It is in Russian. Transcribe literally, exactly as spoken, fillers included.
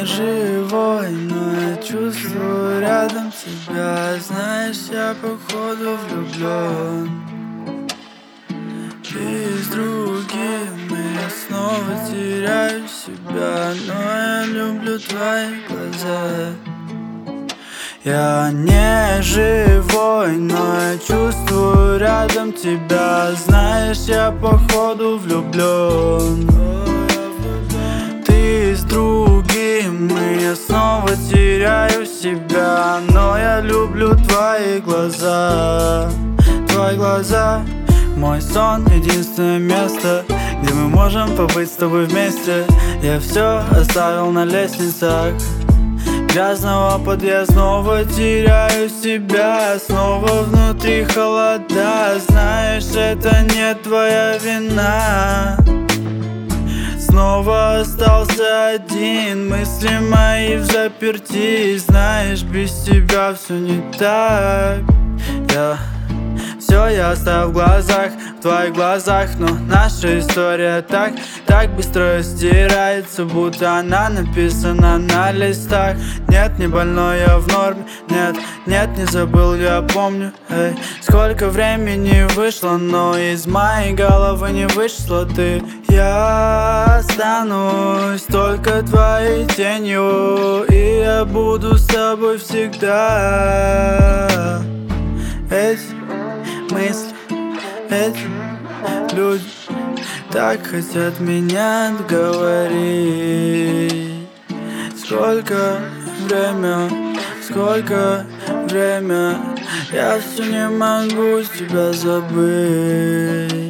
не живой, но я чувствую рядом тебя. Знаешь, я походу влюблен. Ты с другим, и я снова теряю себя, но я люблю твои глаза. Я не живой, но я чувствую рядом тебя. Знаешь, я походу влюблен. Ты с другим, и я снова теряю себя, но я люблю твои глаза. Твои глаза — мой сон, единственное место, где мы можем побыть с тобой вместе. Я все оставил на лестницах грязного подъездного, теряю себя. Снова внутри холода. Знаешь, это не твоя вина. Снова остался один, мысли мои взаперти. Знаешь, без тебя все не так. Я все я оставил в глазах, в твоих глазах. Но наша история так, так быстро стирается, будто она написана на листах. Нет, не больной, я в норме. Нет, нет, не забыл, я помню. Эй, сколько времени вышло, но из моей головы не вышла ты. Я останусь только твоей тенью, и я буду с тобой всегда. Эти мысли, эти люди так хотят меня отговорить. Сколько время, сколько время, я все не могу тебя забыть.